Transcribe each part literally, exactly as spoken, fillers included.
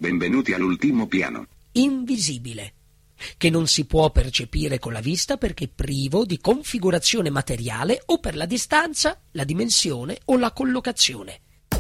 Benvenuti all'ultimo piano. Invisibile, che non si può percepire con la vista perché privo di configurazione materiale o per la distanza, la dimensione o la collocazione.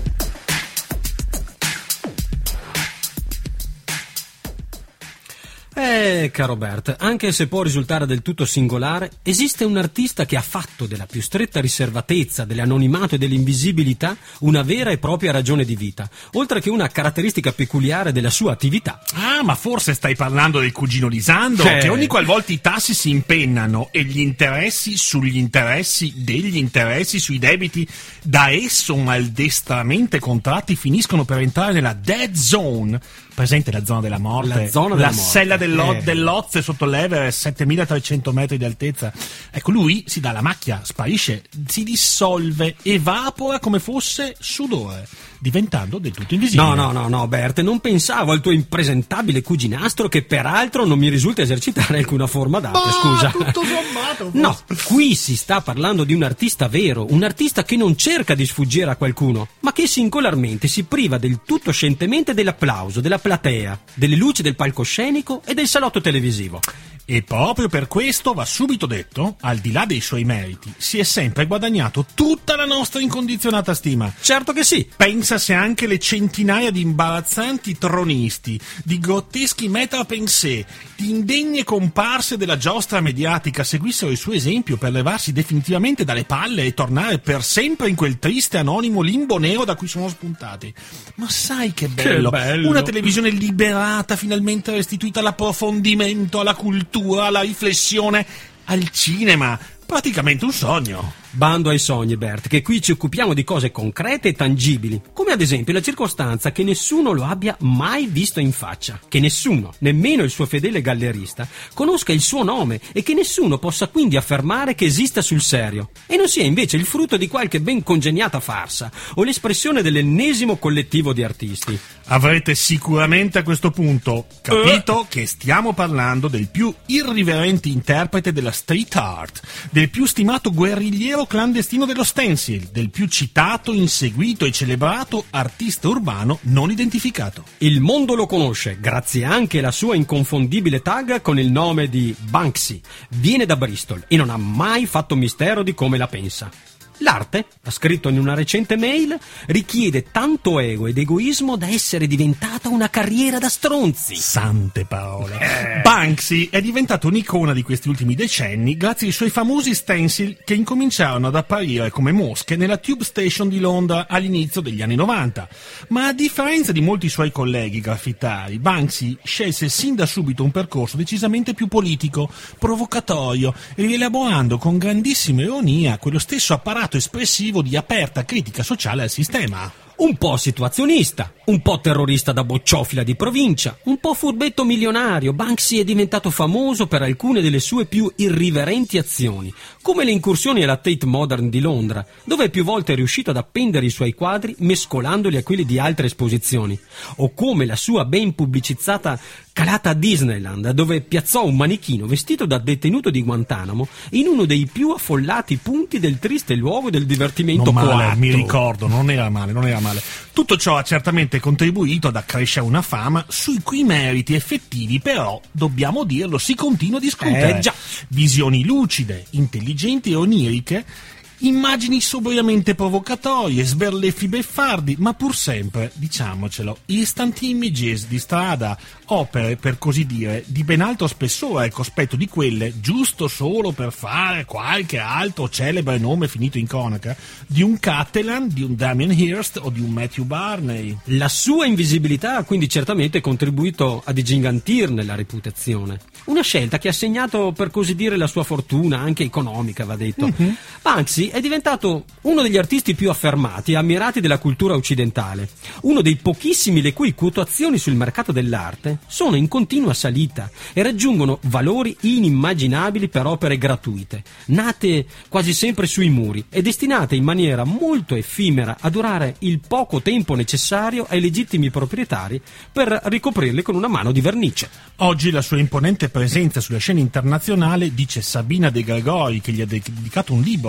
Eh, caro Bert, anche se può risultare del tutto singolare, esiste un artista che ha fatto della più stretta riservatezza, dell'anonimato e dell'invisibilità una vera e propria ragione di vita, oltre che una caratteristica peculiare della sua attività. Ah, ma forse stai parlando del cugino Lisandro, Eh. che ogni qualvolta i tassi si impennano e gli interessi sugli interessi degli interessi sui debiti da esso maldestramente contratti finiscono per entrare nella dead zone. Presente la zona della morte, La zona della la morte. sella dell'O- Eh. dell'Oze sotto l'Everest, setemilatrecento metri di altezza. Ecco, lui si dà la macchia, sparisce, si dissolve, evapora come fosse sudore, diventando del tutto invisibile. No, no, no, no, Bert, non pensavo al tuo impresentabile cuginastro che peraltro non mi risulta esercitare alcuna forma d'arte, Ma, scusa. tutto sommato, forse. No, qui si sta parlando di un artista vero, un artista che non cerca di sfuggire a qualcuno, ma che singolarmente si priva del tutto scientemente dell'applauso, della platea, delle luci del palcoscenico e del salotto televisivo. E proprio per questo va subito detto, al di là dei suoi meriti, si è sempre guadagnato tutta la nostra incondizionata stima. Certo che sì. Pensa se anche le centinaia di imbarazzanti tronisti, di grotteschi metapensé, di indegne comparse della giostra mediatica seguissero il suo esempio per levarsi definitivamente dalle palle e tornare per sempre in quel triste anonimo limbo nero da cui sono spuntati. Ma sai che bello, Che bello. una televisione liberata, finalmente restituita all'approfondimento, alla cultura, alla riflessione, al cinema, praticamente un sogno. Bando ai sogni, Bert, che qui ci occupiamo di cose concrete e tangibili, come ad esempio la circostanza che nessuno lo abbia mai visto in faccia, che nessuno, nemmeno il suo fedele gallerista, conosca il suo nome e che nessuno possa quindi affermare che esista sul serio, e non sia invece il frutto di qualche ben congeniata farsa o l'espressione dell'ennesimo collettivo di artisti. Avrete sicuramente a questo punto capito uh. che stiamo parlando del più irriverente interprete della street art, del più stimato guerrigliero clandestino dello stencil, del più citato, inseguito e celebrato artista urbano non identificato. Il mondo lo conosce, grazie anche alla sua inconfondibile tag con il nome di Banksy. Viene da Bristol e non ha mai fatto mistero di come la pensa. L'arte, ha scritto in una recente mail, richiede tanto ego ed egoismo da essere diventata una carriera da stronzi. Sante parole. Eh. Banksy è diventato un'icona di questi ultimi decenni grazie ai suoi famosi stencil che incominciarono ad apparire come mosche nella Tube Station di Londra all'inizio degli anni novanta. Ma a differenza di molti suoi colleghi graffitari, Banksy scelse sin da subito un percorso decisamente più politico, provocatorio, rielaborando con grandissima ironia quello stesso apparato espressivo di aperta critica sociale al sistema. Un po' situazionista, un po' terrorista da bocciofila di provincia, un po' furbetto milionario, Banksy è diventato famoso per alcune delle sue più irriverenti azioni, come le incursioni alla Tate Modern di Londra, dove più volte è riuscito ad appendere i suoi quadri mescolandoli a quelli di altre esposizioni, o come la sua ben pubblicizzata calata a Disneyland, dove piazzò un manichino vestito da detenuto di Guantanamo in uno dei più affollati punti del triste luogo del divertimento non male, coatto. Mi ricordo, non era male, non era male. Tutto ciò ha certamente contribuito ad accrescere una fama sui cui meriti effettivi, però, dobbiamo dirlo, si continua a discutere. Eh, già. Visioni lucide, intelligenti e oniriche, immagini sobriamente provocatorie, sberleffi beffardi, ma pur sempre, diciamocelo, instant images di strada, opere, per così dire, di ben altro spessore al cospetto di quelle, giusto solo per fare qualche altro celebre nome finito in cronaca, di un Catalan, di un Damien Hirst o di un Matthew Barney. La sua invisibilità ha quindi certamente contribuito ad ingigantirne la reputazione. Una scelta che ha segnato, per così dire, la sua fortuna, anche economica, va detto. Mm-hmm. Banksy è diventato uno degli artisti più affermati e ammirati della cultura occidentale, uno dei pochissimi le cui quotazioni sul mercato dell'arte sono in continua salita e raggiungono valori inimmaginabili per opere gratuite, nate quasi sempre sui muri e destinate in maniera molto effimera a durare il poco tempo necessario ai legittimi proprietari per ricoprirle con una mano di vernice. Oggi la sua imponente presenza sulla scena internazionale, dice Sabina De Gregori, che gli ha dedicato un libro edito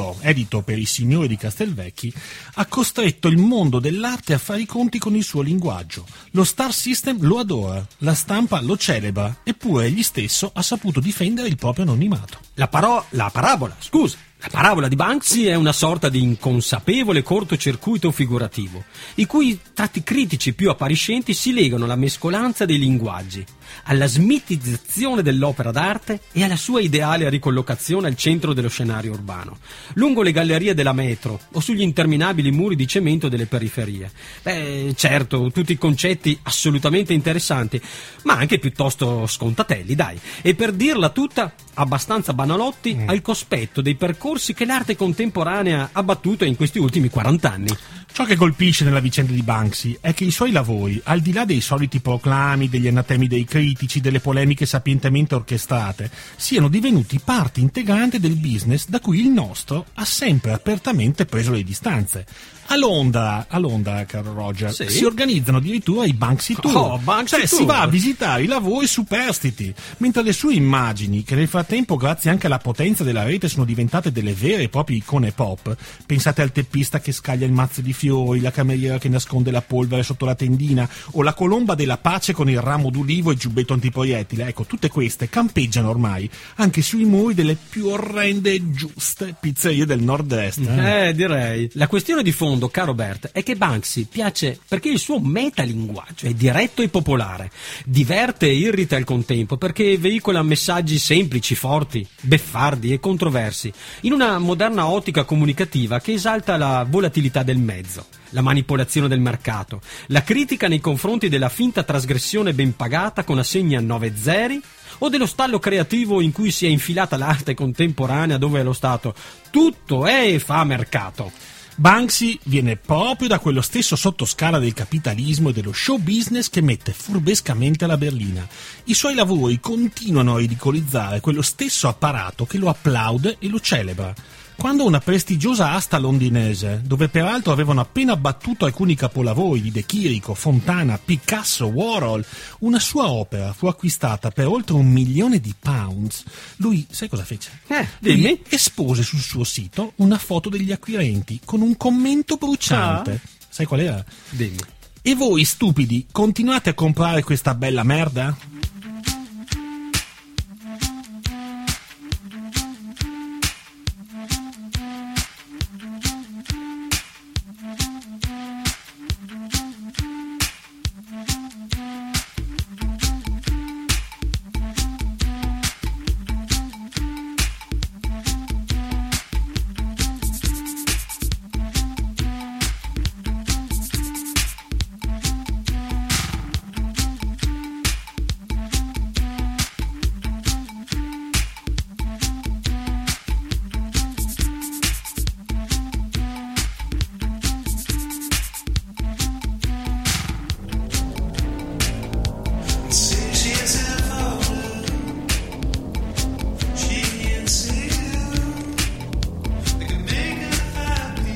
inedito per i signori di Castelvecchi, ha costretto il mondo dell'arte a fare i conti con il suo linguaggio. Lo Star System lo adora, la stampa lo celebra, eppure egli stesso ha saputo difendere il proprio anonimato. La, paro- la parabola, scusa. La parabola di Banksy è una sorta di inconsapevole cortocircuito figurativo, i cui tratti critici più appariscenti si legano alla mescolanza dei linguaggi, alla smitizzazione dell'opera d'arte e alla sua ideale ricollocazione al centro dello scenario urbano, lungo le gallerie della metro o sugli interminabili muri di cemento delle periferie. Beh, certo, tutti concetti assolutamente interessanti, ma anche piuttosto scontatelli, dai. E per dirla tutta, abbastanza banalotti mm. al cospetto dei percorsi che l'arte contemporanea ha battuto in questi ultimi quarant'anni. Ciò che colpisce nella vicenda di Banksy è che i suoi lavori, al di là dei soliti proclami, degli anatemi dei critici, delle polemiche sapientemente orchestrate, siano divenuti parte integrante del business da cui il nostro ha sempre apertamente preso le distanze. A Londra, a Londra, caro Roger, sì? si organizzano addirittura i Banksy Tour. Oh, Banksy cioè Tour. Si va a visitare i lavori superstiti, mentre le sue immagini, che nel frattempo grazie anche alla potenza della rete sono diventate delle vere e proprie icone pop, pensate al teppista che scaglia il mazzo di fiori, la cameriera che nasconde la polvere sotto la tendina, o la colomba della pace con il ramo d'ulivo e il giubbetto antiproiettile, ecco, tutte queste campeggiano ormai anche sui muri delle più orrende e giuste pizzerie del nord-est. Eh, eh direi. La questione di fondo, caro Bert, è che Banksy piace perché il suo metalinguaggio è diretto e popolare, diverte e irrita al contempo perché veicola messaggi semplici, forti, beffardi e controversi, in una moderna ottica comunicativa che esalta la volatilità del mezzo, la manipolazione del mercato, la critica nei confronti della finta trasgressione ben pagata con assegni a nove zeri, o dello stallo creativo in cui si è infilata l'arte contemporanea, dove lo Stato tutto è e fa mercato. Banksy viene proprio da quello stesso sottoscala del capitalismo e dello show business che mette furbescamente la berlina. I suoi lavori continuano a ridicolizzare quello stesso apparato che lo applaude e lo celebra. Quando una prestigiosa asta londinese, dove peraltro avevano appena battuto alcuni capolavori di De Chirico, Fontana, Picasso, Warhol, una sua opera fu acquistata per oltre un milione di pounds, lui, sai cosa fece? Eh, dimmi. Lui espose sul suo sito una foto degli acquirenti con un commento bruciante. Ah. Sai qual era? Dimmi. E voi, stupidi, continuate a comprare questa bella merda?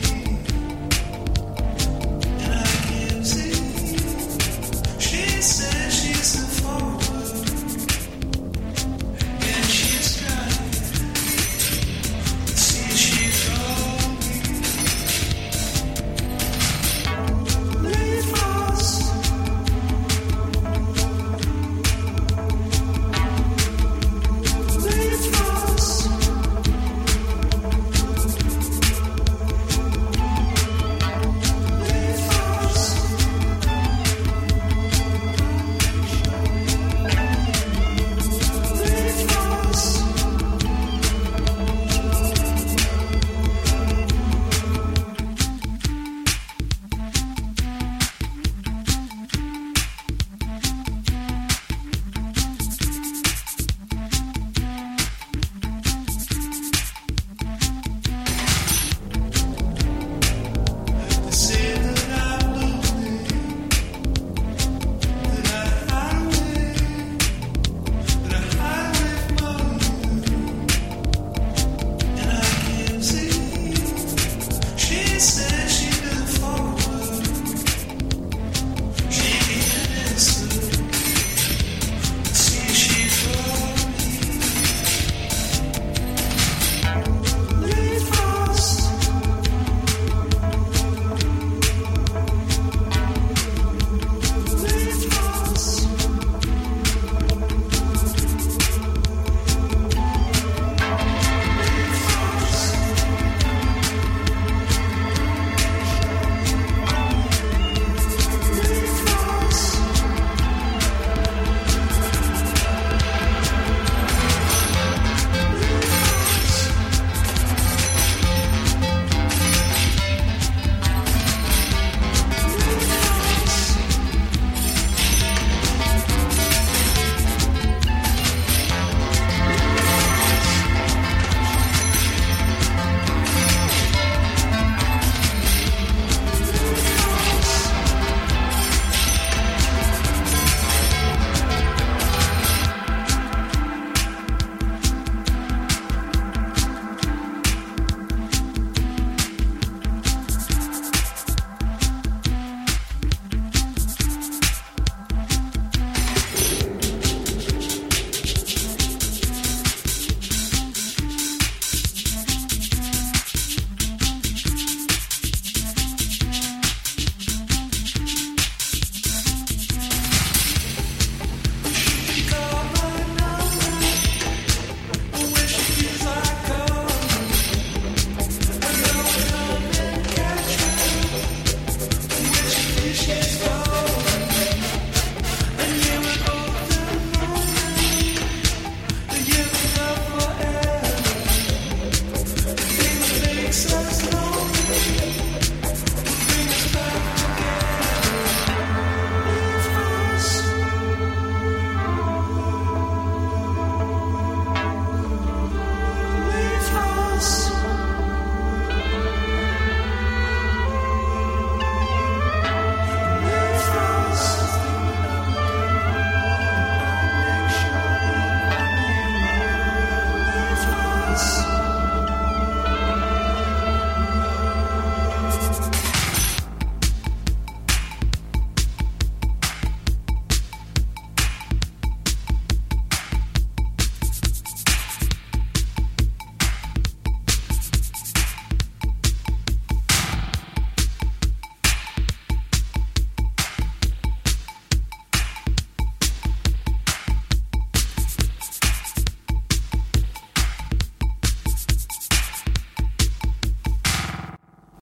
She said